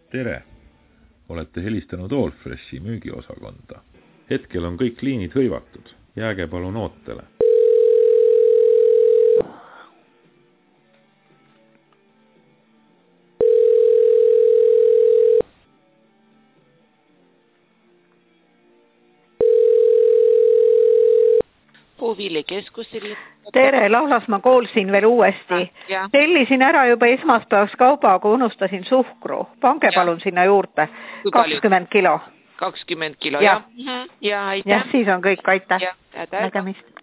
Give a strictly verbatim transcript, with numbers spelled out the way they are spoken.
Tere! Olete helistanud Allfreshi müügiosakonda. Hetkel on kõik liinid hõivatud. Jääge palun ootele. Puuviilikeskus. Tere, Laulasmaa koolsin veel uuesti. Ja. Tellisin ära juba esmaspäevaks kauba, aga unustasin suhkru. Pange Ja. palun sinna juurde. kakskümmend kilo. kakskümmend kilo, ja. Ja, ja, aitäh. Ja, siis on kõik, aitäh. Ja, aitäh. Nägemist.